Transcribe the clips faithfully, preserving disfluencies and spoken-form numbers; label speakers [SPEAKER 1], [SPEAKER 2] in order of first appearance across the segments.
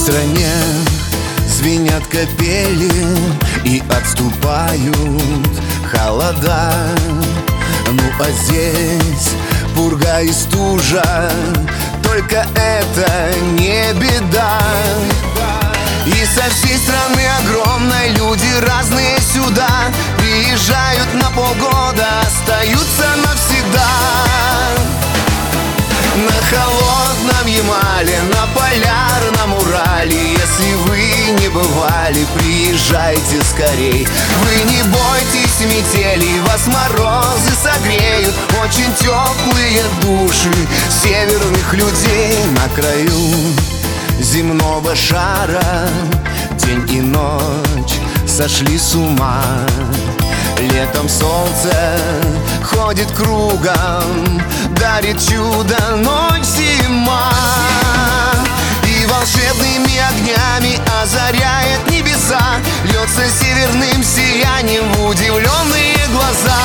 [SPEAKER 1] стране звенят капели и отступают холода. Ну а здесь пурга и стужа, только это не беда. И со всей страны огромной люди разные сюда приезжают на полгода, остаются навсегда. На холодном Ямале, на полярном Урале, если вы не бывали, приезжайте скорей. Вы не бойтесь метели, вас морозы согреют. Очень теплые души северных людей. На краю земного шара день и ночь сошли с ума. Летом солнце ходит кругом, дарит чудо ночь зима. И волшебными огнями озаряет небеса, льется северным сиянием в удивленные глаза.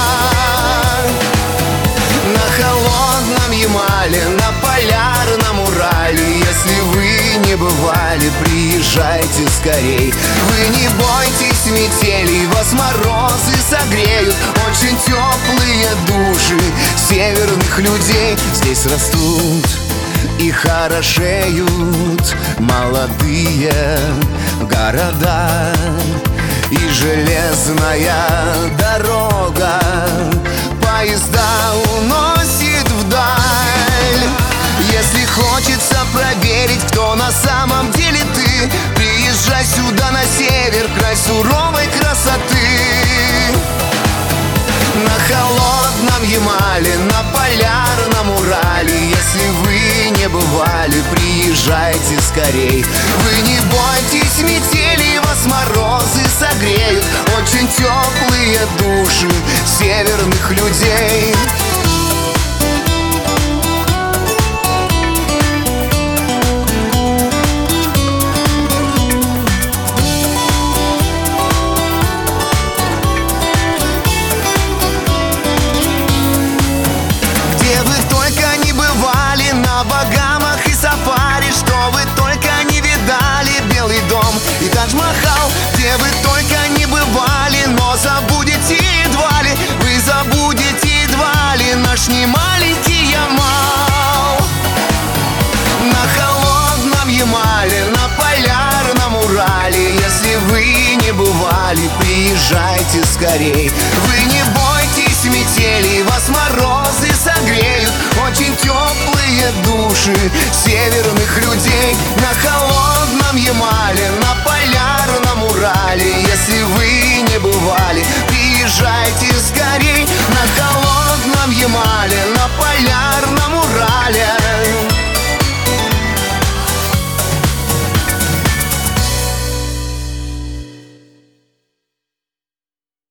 [SPEAKER 1] На холодном Ямале, на полярном Урале, если вы не бывали, приезжайте скорей. Вы не бойтесь метели, вас морозы согреют. Очень теплые души северных людей. Здесь растут и хорошеют молодые города. И железная дорога поезда уносит вдаль. Если хочется проверить, кто на самом деле ты, приезжай сюда на север, край суровой красоты. На холодном Ямале, на полярном Урале, если вы не бывали, приезжайте скорей. Вы не бойтесь метели, вас морозы согреют. Очень теплые души северных людей. Багамах и сафари, что вы только не видали, Белый дом и Тадж-Махал, где вы только не бывали, но забудете едва ли, вы забудете едва ли наш немаленький Ямал. На холодном Ямале, на полярном Урале, если вы не бывали, приезжайте скорей. Вы не бойтесь метели, вас морозы согреют. Очень теплые души северных людей. На холодном